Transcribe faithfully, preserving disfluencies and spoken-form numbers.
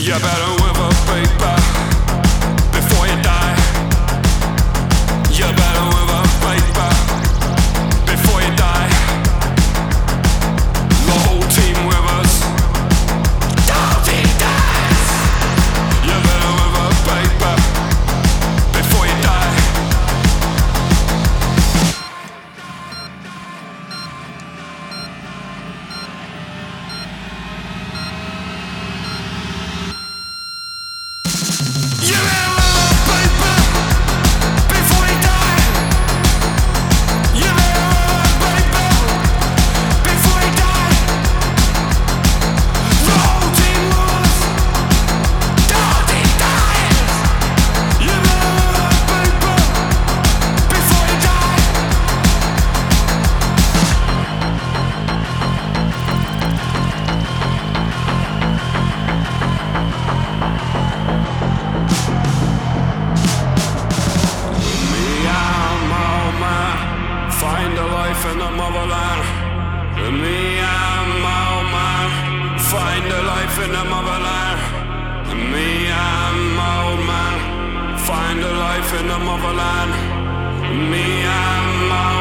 You better whip up paper before you die. You better whip up paper before you die. The whole team with us. The whole team dies. You better whip up paper before you die. You better whip up paper before you die. You better whip up paper before you die. The whole team was, the whole team dies. You better whip up paper before you die. Me, I'm old man. Find a life in the motherland. Me, I'm old man. Find a life in the motherland. Me, I'm old man. Find a life in the motherland. Me, I'm old